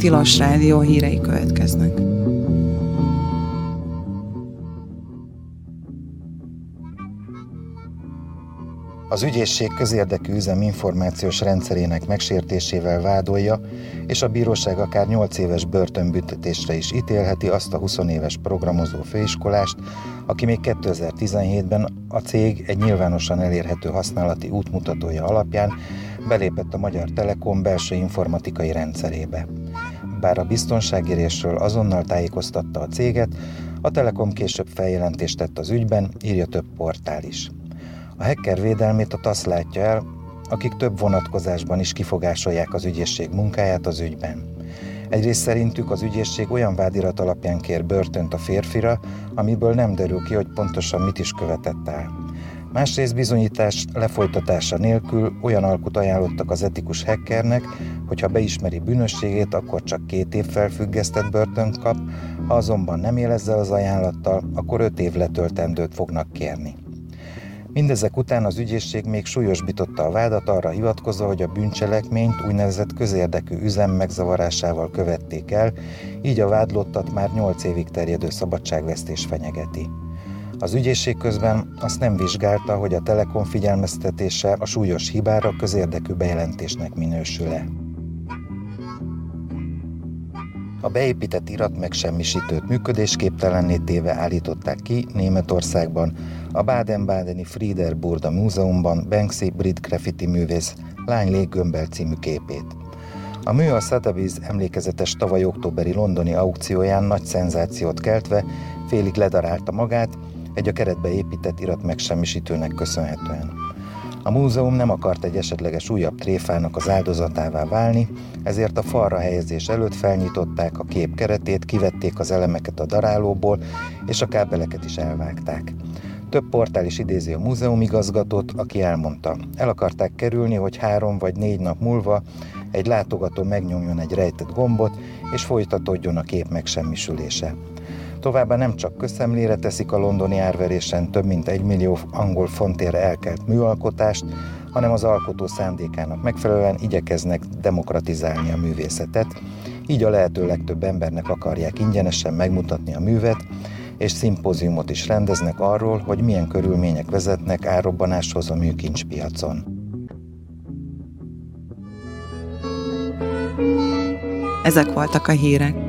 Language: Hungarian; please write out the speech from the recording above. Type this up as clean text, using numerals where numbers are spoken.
Tilos Rádió hírei következnek. Az ügyészség közérdekű üzem információs rendszerének megsértésével vádolja, és a bíróság akár 8 éves börtönbüntetésre is ítélheti azt a 20 éves programozó főiskolást, aki még 2017-ben a cég egy nyilvánosan elérhető használati útmutatója alapján belépett a Magyar Telekom belső informatikai rendszerébe. Bár a biztonságérésről azonnal tájékoztatta a céget, a Telekom később feljelentést tett az ügyben, írja több portál is. A hacker védelmét a TASZ látja el, akik több vonatkozásban is kifogásolják az ügyészség munkáját az ügyben. Egyrészt szerintük az ügyészség olyan vádirat alapján kér börtönt a férfira, amiből nem derül ki, hogy pontosan mit is követett el. Másrészt bizonyítás lefolytatása nélkül olyan alkut ajánlottak az etikus hackernek, hogy ha beismeri bűnösségét, akkor csak 2 év felfüggesztett börtönt kap, ha azonban nem él ezzel az ajánlattal, akkor 5 év letöltendőt fognak kérni. Mindezek után az ügyészség még súlyosbította a vádat arra hivatkozva, hogy a bűncselekményt úgynevezett közérdekű üzem megzavarásával követték el, így a vádlottat már 8 évig terjedő szabadságvesztés fenyegeti. Az ügyészség közben azt nem vizsgálta, hogy a Telekom figyelmeztetése a súlyos hibára közérdekű bejelentésnek minősül-e. A beépített iratmegsemmisítőt működésképtelenné téve állították ki Németországban, a Baden-Badeni Frieder Burda Múzeumban Banksy brit graffiti művész Lány léggömbbel című képét. A mű a Sotheby's emlékezetes tavaly októberi londoni aukcióján nagy szenzációt keltve félig ledarálta magát egy a keretbe épített iratmegsemmisítőnek köszönhetően. A múzeum nem akart egy esetleges újabb tréfának az áldozatává válni, ezért a falra helyezés előtt felnyitották a kép keretét, kivették az elemeket a darálóból, és a kábeleket is elvágták. Több portál is idézi a múzeumigazgatót, aki elmondta, el akarták kerülni, hogy 3 vagy 4 nap múlva egy látogató megnyomjon egy rejtett gombot, és folytatódjon a kép megsemmisülése. Továbbá nem csak közszemlére teszik a londoni árverésen több mint 1 millió angol fontért elkelt műalkotást, hanem az alkotó szándékának megfelelően igyekeznek demokratizálni a művészetet, így a lehető legtöbb embernek akarják ingyenesen megmutatni a művet, és szimpóziumot is rendeznek arról, hogy milyen körülmények vezetnek árrobbanáshoz a műkincspiacon. Ezek voltak a hírek.